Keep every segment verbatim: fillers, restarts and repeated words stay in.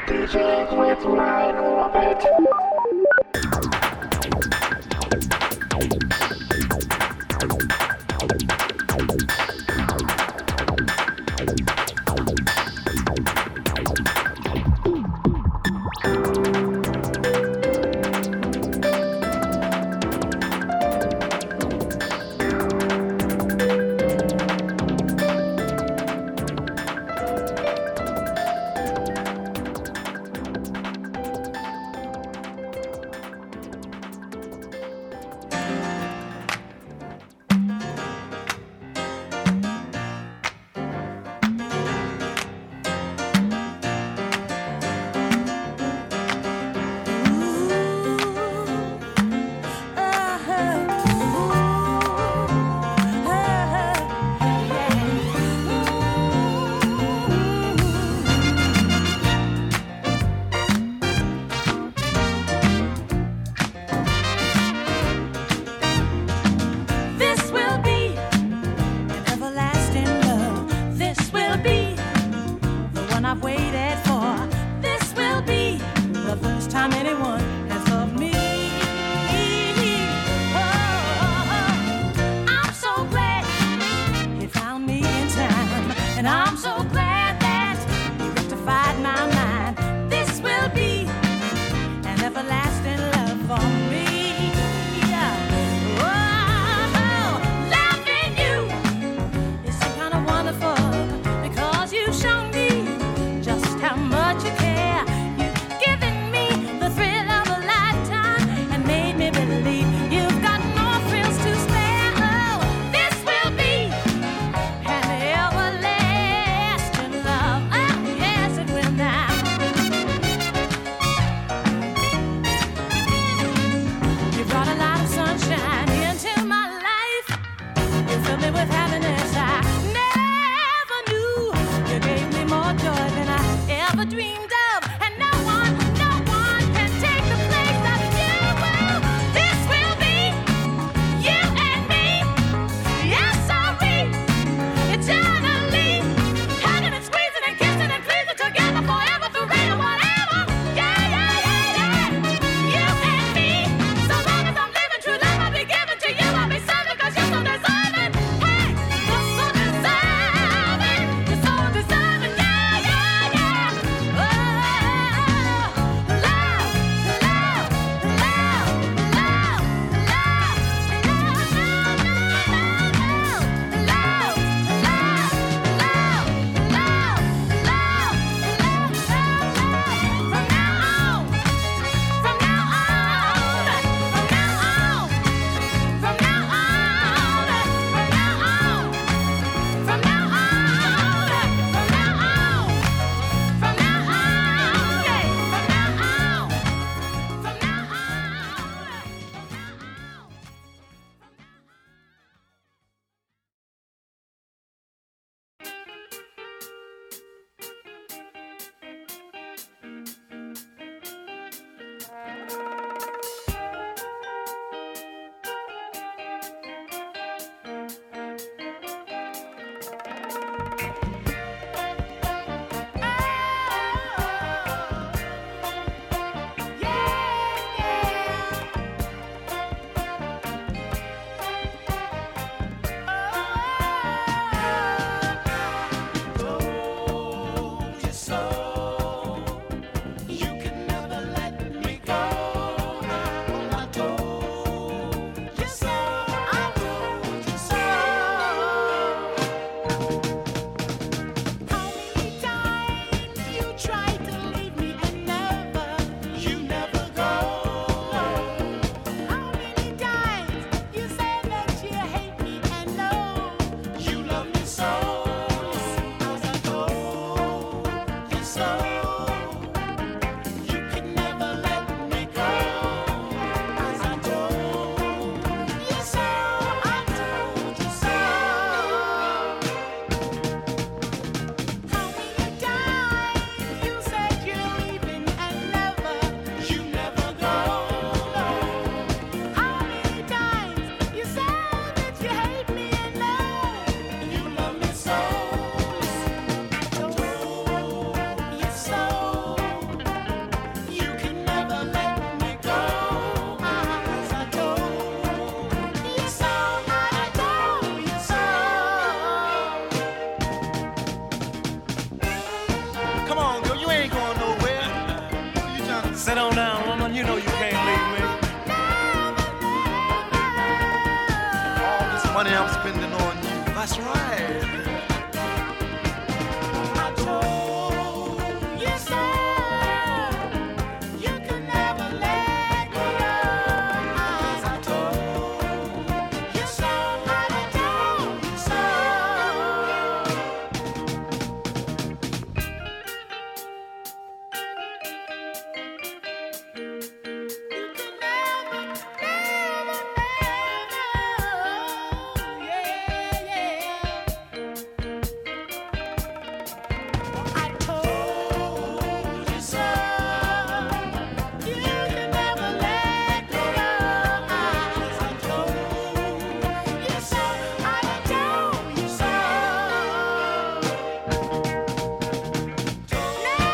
DJing with Ryan Orbit. That's right. I told you so. You can never let go. As I told you so. I told you so. You can never, never, never, yeah, yeah. I told you so. You can never let go. As I told you so. I told you so. Never let me go.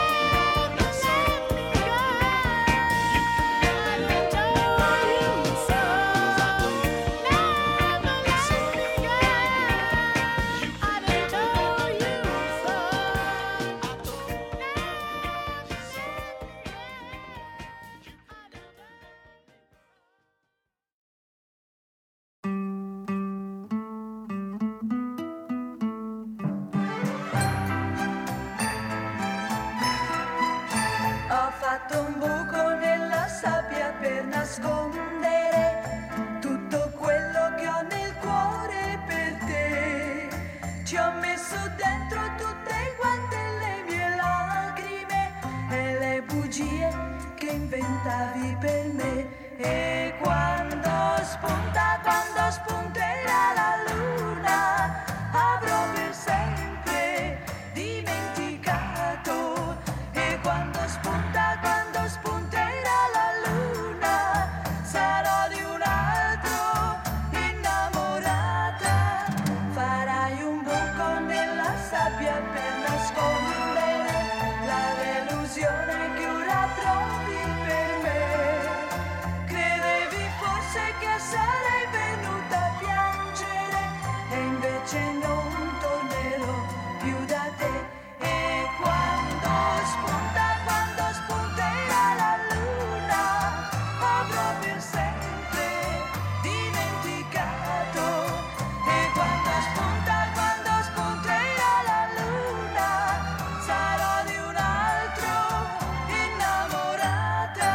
Ho fatto un buco nella sabbia per nascondere tutto quello che ho nel cuore per te. Ci ho messo dentro tutte quante le mie lacrime e le bugie che inventavi per me. E quando spunta, quando spunterà la luna, avrò per sempre dimenticato. E quando spunta, quando spunterà la luna, sarò di un altro innamorata. Farai un buco nella sabbia per nascondere la delusione che ora provi per me. Credevi forse che sarei venuta a piangere e invece non tornerò più da te. E quando spunta, quando spunterà la luna, avrò per sempre dimenticato. E quando spunta, quando spunterà la luna, sarò di un altro innamorata.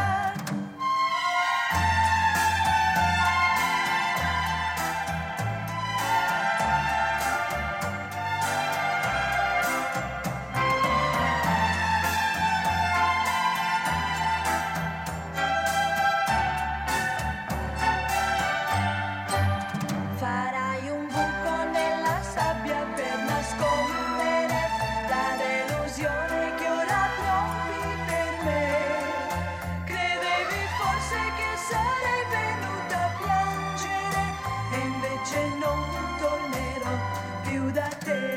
Farai un buco nella sabbia per nascondere la delusione che ora provi per me. Credevi forse che sarei venuta a piangere e invece non tornerò più da te.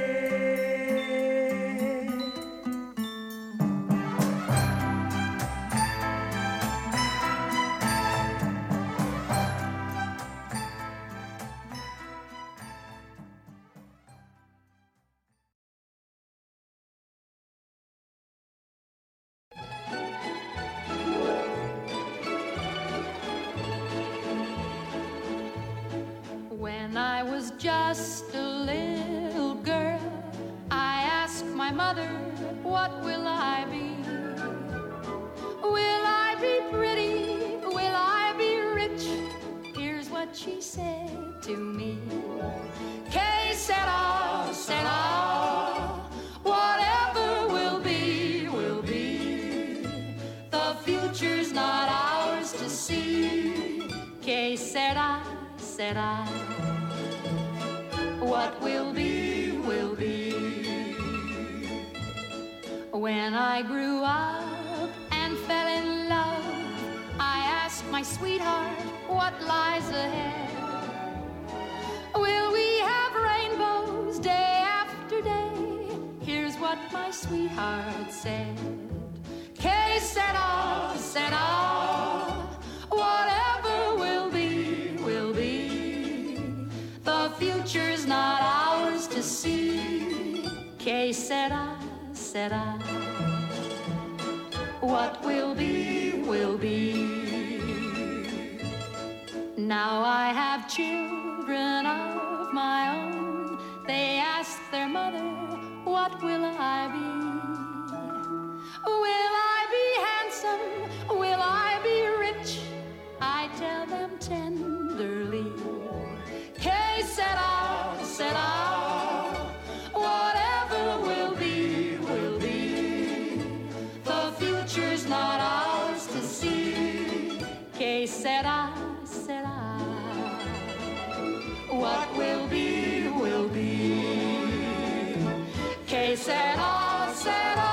When I was just a little girl, I asked my mother, what will I be? Will I be pretty? Will I be rich? Here's what she said to me. Que sera, sera, whatever will be, will be. The future's not ours to see. Que sera, sera. What will be, will be. When I grew up and fell in love, I asked my sweetheart what lies ahead. Will we have rainbows day after day? Here's what my sweetheart said. Que sera, sera. Whatever will be, will be. The future's not ours to see. Que sera, sera. What will be, will be. Now I have children of my own. They I be? Will I be handsome? Will I be rich? I tell them tenderly. Que sera, sera. Whatever will be, will be. The future's not ours to see. Que sera, sera. What will be, will be. Que sera, sera.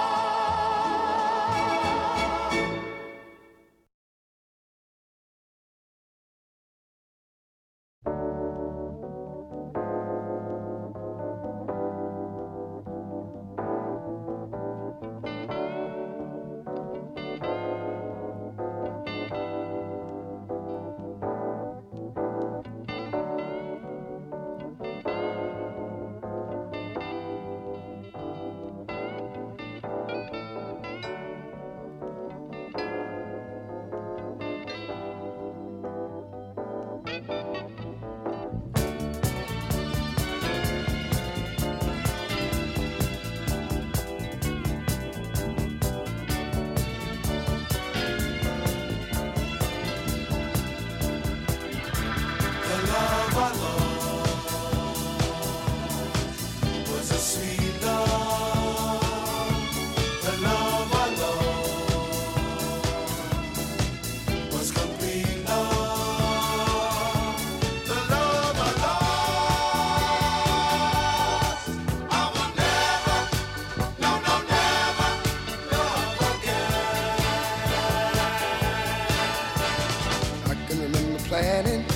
Planning,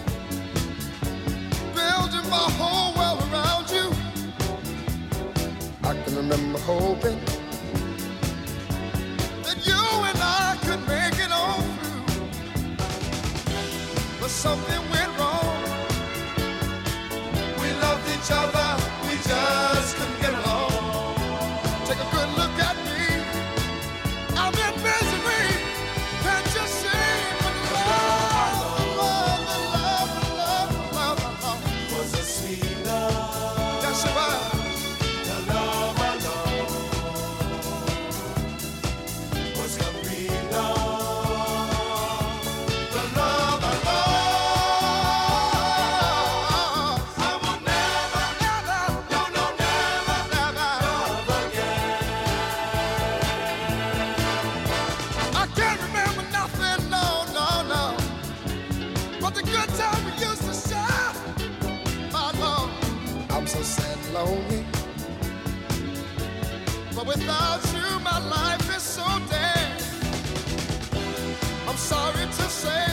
building my whole world around you. I can remember hoping that you and I could make it on through, but something went wrong. We loved each other, we just couldn't get along. Take a good look at me, I'm in misery. Can't you see? Lonely, but without you my life is so dead. I'm sorry to say,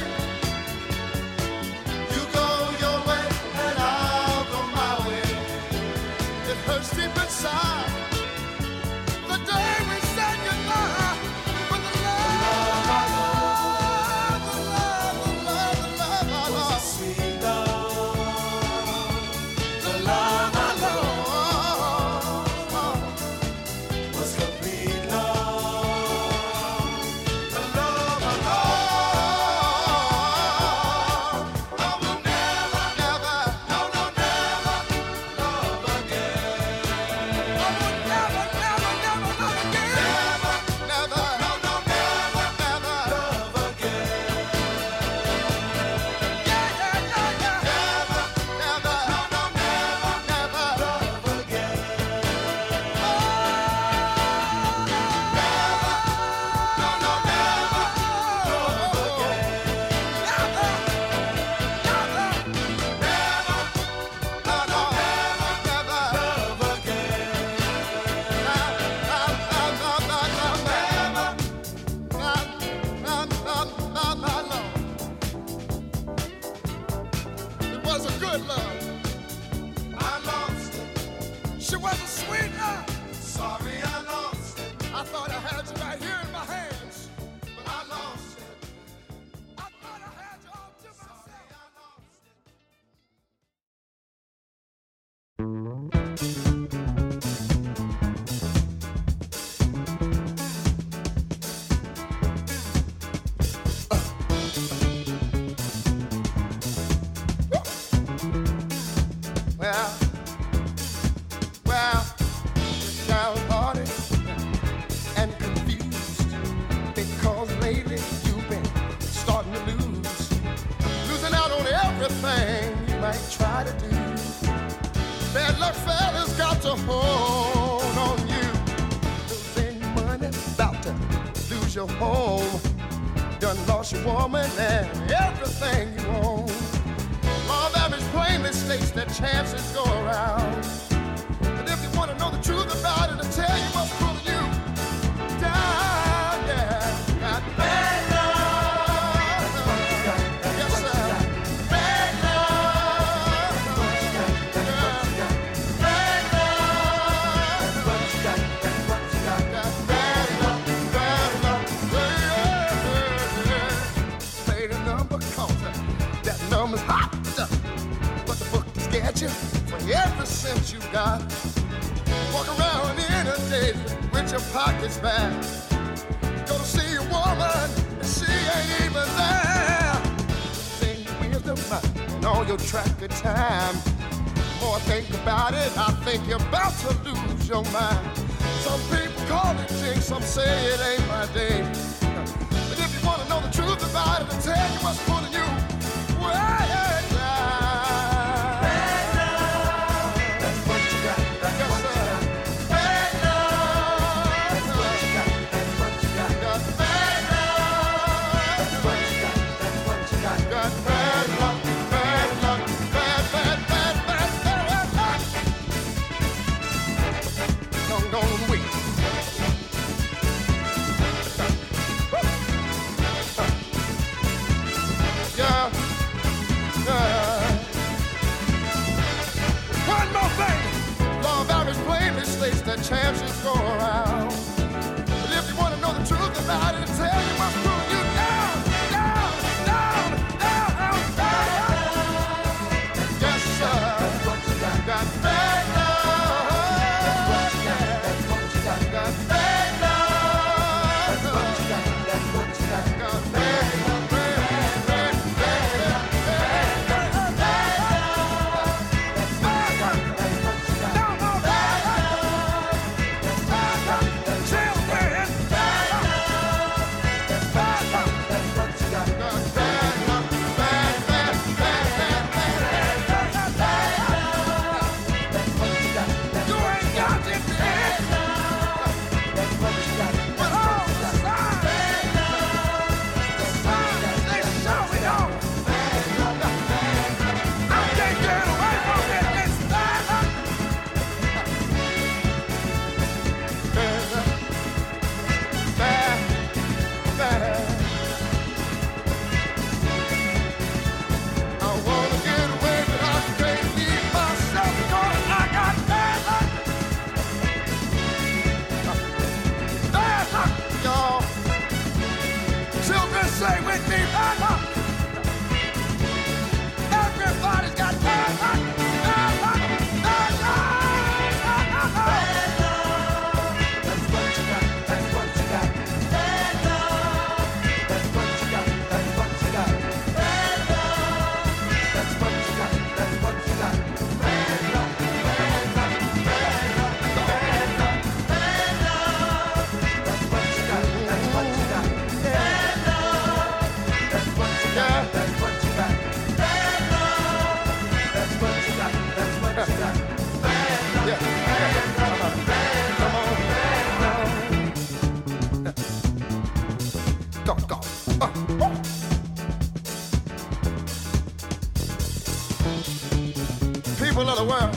you go your way and I'll go my way. It hurts deep inside the day we said goodbye. But the love, the love, the love, the love, the love, the love, sweet love, the love I love. Well, well, down to hold on you. Losing money, about to lose your home. Done lost your woman and everything you own. Law of average plainly states that chances go around. And if you want to know the truth about it, I'll tell you what's pulling you down, yeah. Got bad love. Yes, sir. Bad love. Yeah. Bad love. Got bad love, bad love. Yeah, yeah. Say the number, cause that number's hot. But the book is get you for every cent you got. Walk around in a day with your pockets back. Go to see a woman and she ain't even there. Sing with the mind and all your track of time. More I think about it, I think you're about to lose your mind. Some people call it jinx, some say it ain't my day. But if you want to know the truth about it, I'll tell you what's pulling you way down. That chances go around. But if you want to know the truth about it, tell you what's pulling you down, down, down, down, down. Yes, sir. Got bad love. Got bad love. Got bad love. Say with me, bad luck. Everybody's got bad luck, bad luck, bad luck. Bad luck. That's what you got, that's what you got. Bad luck. That's what you got, that's what you got. Bad luck. That's what you got, that's what you got. Bad luck, bad luck, bad luck, bad luck, bad luck. That's what you got, that's what you got. Bad luck. That's what you got, that's what you got. Bad luck. That's what you got, that's what you got. Bad luck, yeah, bad luck, bad luck, bad luck. Go, go. Uh, uh. People of the world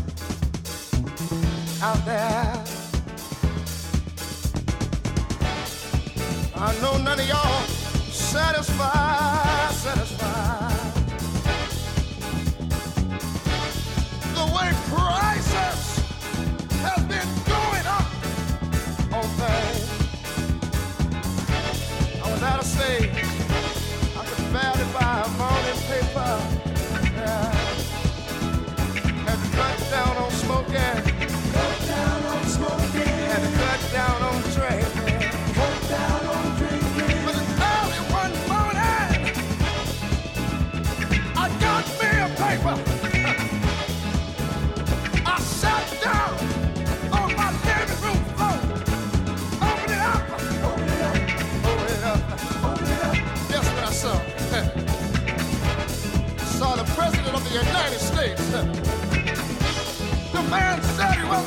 out there, I know none of y'all satisfied, satisfied. The way prices have been going up on things. I was out of state. I could barely buy a morning paper. Yeah. Had to cut down on smoking. Cut down on smoking. Had to cut down on drinking. Cut down on drinking. But it's early one morning, I got me a paper. I sat down on my living room floor. Open it up. Open it up. Open it up. Open it up. Guess what I saw? Saw the President of the United States. The man said he was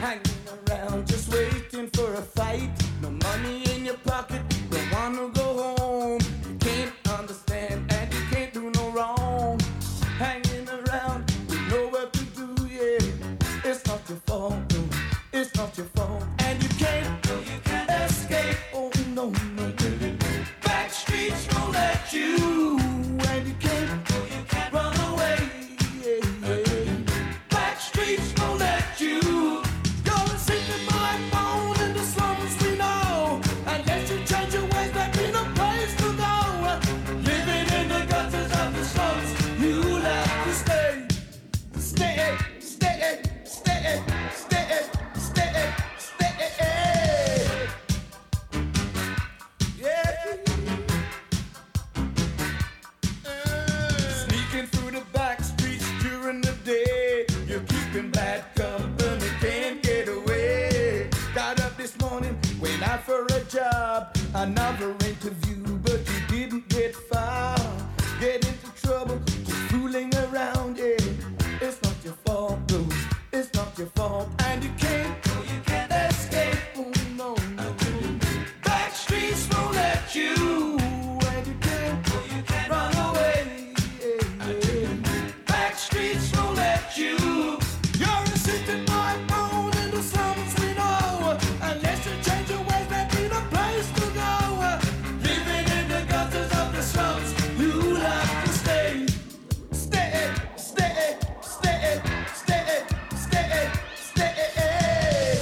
hanging around just waiting for a fight. No money in your pocket, don't wanna go home. You can't understand and you can't do no wrong. Hanging around with nowhere to do, yeah. It's not your fault, no, it's not your fault. And you can't, no, you can't escape, oh no, no, no. Back streets won't let you, and you can't, no, you can't run away, yeah, yeah. Back streets won't let you. You're a secret boy born in the slums we know. Unless you change your ways, there be no place to go. Living in the gutters of the slums, you'll have to stay. Stay, stay, stay, stay, stay, stay. Yeah. Sneaking through the back streets during the day. You're keeping bad company, can't get away. Got up this morning, went out for a job, another interview, but you didn't get far. Get into trouble, just fooling around, yeah. It's not your fault, no, it's not your fault. And you can't, no, you can't escape, oh no, no. Back streets won't let you, and you can't, no, you can't run away, yeah, yeah. Back streets won't let you. You're a city boy born in the slums we know. Unless you change your ways, there be no place to go. Living in the gutters of the slums, you'll have to stay. Stay, stay, stay, stay, stay, stay.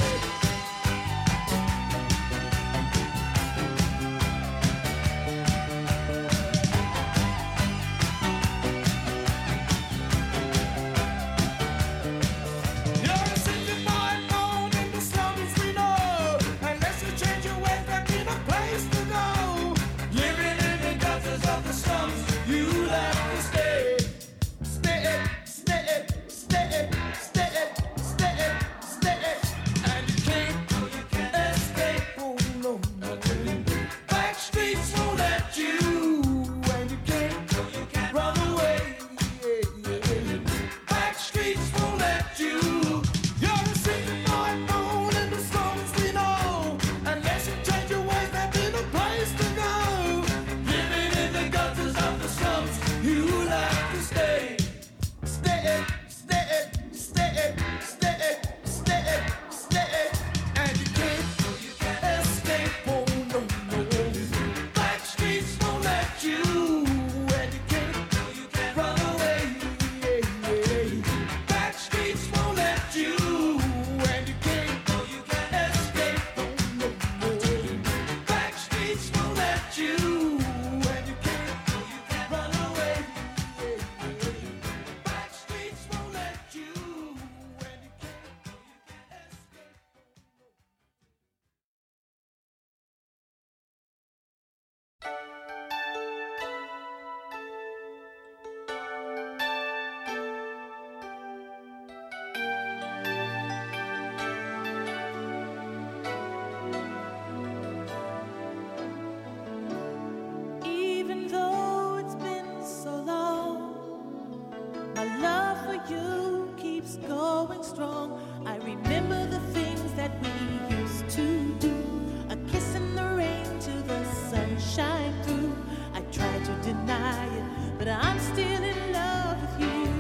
You're a city boy born in the slums we know. Unless you change your ways, there be no place to go. Living in the gutters of the slums, you'll have to stay. Stay, stay, stay, stay, stay, stay. And you can't, no, you can't escape, oh no, no. Back streets won't let you, and you can't, no, you can't run away, yeah, yeah. Back streets won't let you. You're a city boy born in the slums we know. Unless you change your ways, there be no place to go. Living in the gutters of the slums, you'll have to stay. Stay, stay, stay, stay, stay, stay. And you can't, no, you can't escape, oh no, no. Back streets won't let you, and you can't, no, you can't run away, yeah, yeah. Back streets won't let you, and you can't, no, you can't escape, oh no, no. Back streets won't let you, and you can't, no, you can't run away, yeah, yeah. Back streets won't let you, and you can't, no, you can't escape. Even though it's been so long, my love for you keeps going strong. I remember the things that we used to do. A kiss in the rain till the sunshine through. I tried to deny it, but I'm still in love with you.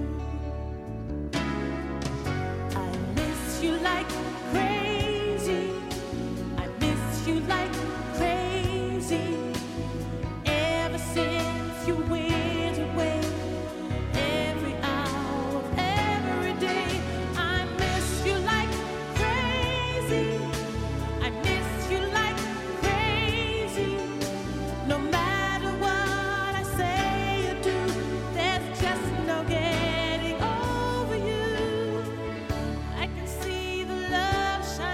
I miss you like crazy. I miss you like crazy. Ever since you went away, every hour of every day, I miss you like crazy. I miss you like crazy. No matter what I say or do, there's just no getting over you. I can see the love shine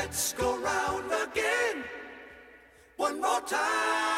Let's go round again one more time.